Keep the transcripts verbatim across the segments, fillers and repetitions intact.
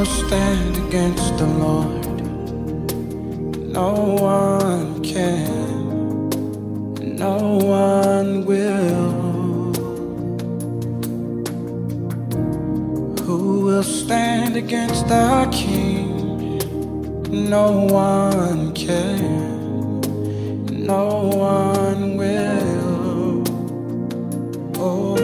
stand against the Lord? No one can, no one will. Who will stand against our King? No one can, no one will. Oh,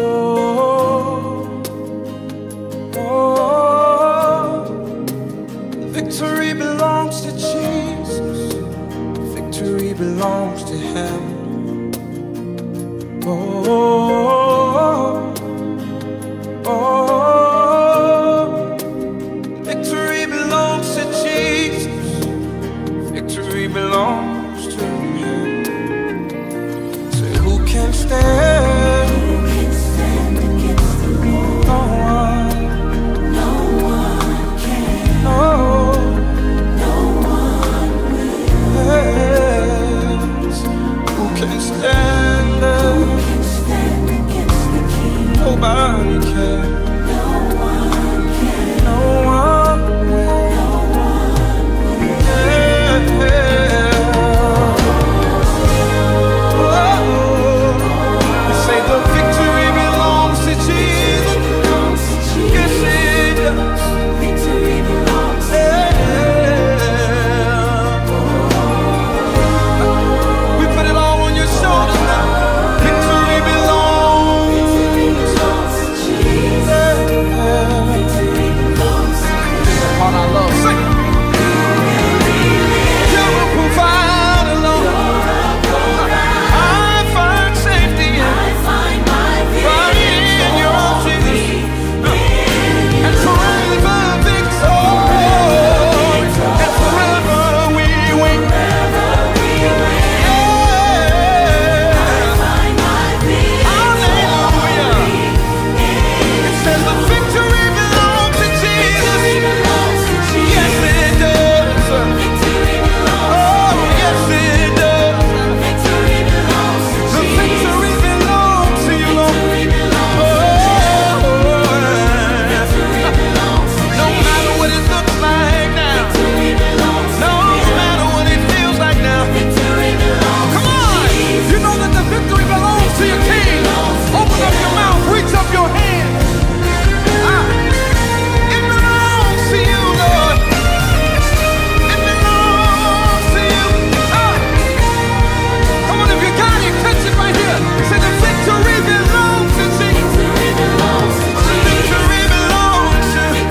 oh, victory belongs to Jesus. Victory belongs to Him. Oh, oh, victory belongs to Jesus. Victory belongs to Him. So who can stand? Who can stand against the Lord? No one. No one can. No. No one will. Yes. Who can stand? Nobody can. No one can. No one will. No one will. Yeah, yeah. Oh, you say the victory belongs to Jesus. Yes, it does. Victory belongs to Him. We put it all on your shoulders now. Victory belongs. Part I love, sing. You will provide alone. I find safety in, right in your arms, Jesus. And forever victory, and forever we win. Yeah. Hallelujah. It says the victory belongs to Jesus. Yes, it does. Oh, yes, it does. The victory belongs to you, Lord. Oh, no matter what it looks like now, no matter what it feels like now, come on. You know that the victory belongs to your King. Open up your mouth, reach up your hand. Ah, it belongs to you, Lord. It belongs to you. Ah, come on, if you got it, catch it right here. Say the victory belongs to Jesus. The victory belongs to. Victory belongs to. Yeah.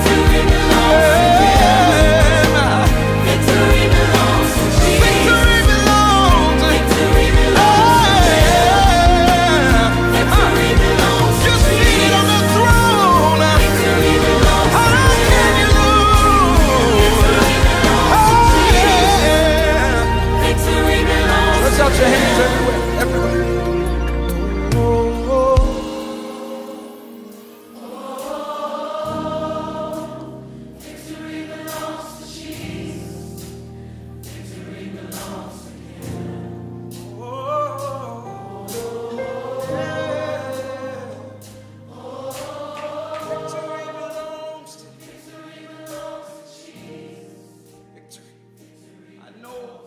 Victory belongs to Jesus. Victory belongs to. Victory belongs to. Victory belongs to. You're seated on the throne. Victory belongs to. How can you lose? Oh, yeah. Victory belongs. Stretch out your hands everywhere, everywhere. Oh, oh, victory belongs to Jesus. Victory belongs to Him. Oh, yeah. Victory belongs to. Victory belongs to Jesus. Victory. I know.